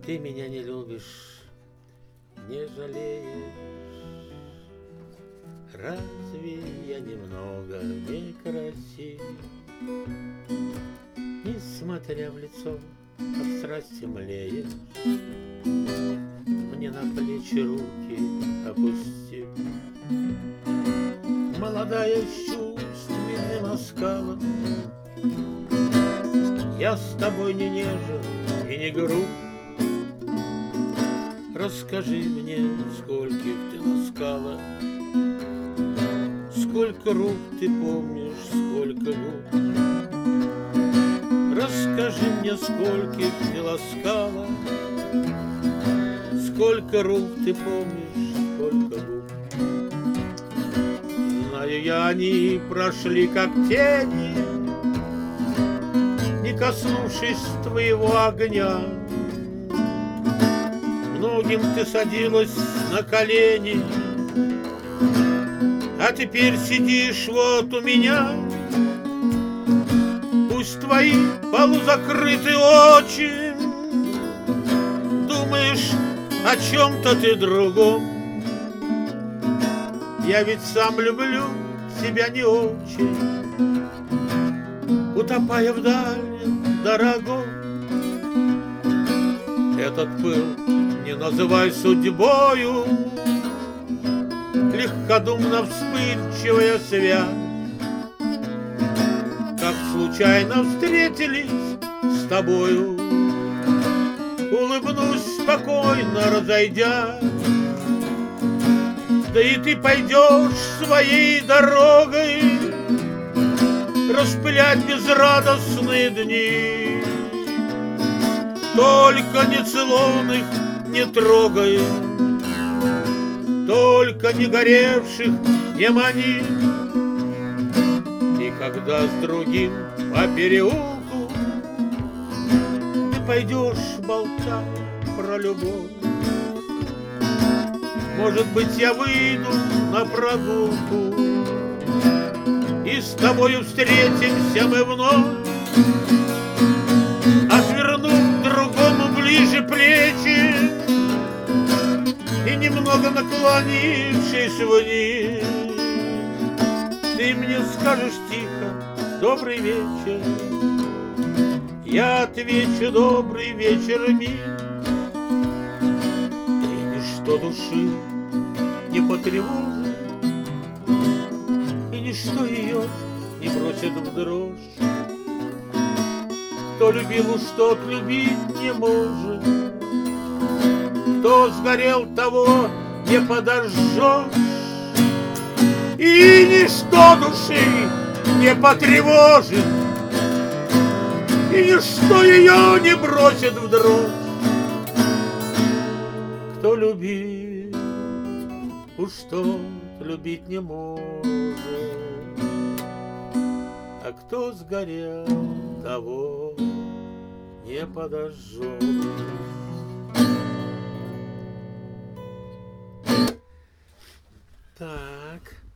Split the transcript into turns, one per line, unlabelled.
Ты меня не любишь, не жалеешь. Разве я немного некрасив? Несмотря в лицо, от страсти млеешь, мне на плечи руки опустив. Молодая с чувственным оскалом, я с тобой не нежен и не груб. Расскажи мне, скольких ты ласкала, сколько рук ты помнишь, сколько губ. Расскажи мне, скольких ты ласкала, сколько рук ты помнишь, сколько губ. Знаю я, они прошли как тени, не коснувшись твоего огня. Многим ты садилась на колени, а теперь сидишь вот у меня. Пусть твои полузакрыты очи, думаешь о чем-то ты другом. Я ведь сам люблю себя не очень, утопая в дальнем дорогом. Этот пыл не называй судьбою, легкодумно вспыльчивая связь. Как случайно встретились с тобою, улыбнусь спокойно, разойдясь. Да и ты пойдешь своей дорогой, распылять безрадостные дни. Только нецелованных не трогай, только не горевших не мани. И когда с другим по переулку ты пойдешь, болтая про любовь, может быть, я выйду на прогулку, и с тобою встретимся мы вновь. Отвернув другому ближе плечи и немного наклонившись вниз, ты мне скажешь тихо: добрый вечер. Я отвечу: добрый вечер, мир. И ничто души не потревожит, и ничто ее не бросит в дрожь. Кто любил, уж тот любить не может, кто сгорел, того не подожжешь. И ничто души не потревожит, и ничто ее не бросит в дрожь. Кто любит, уж тот любить не может, а кто сгорел, того не подожжет. Так.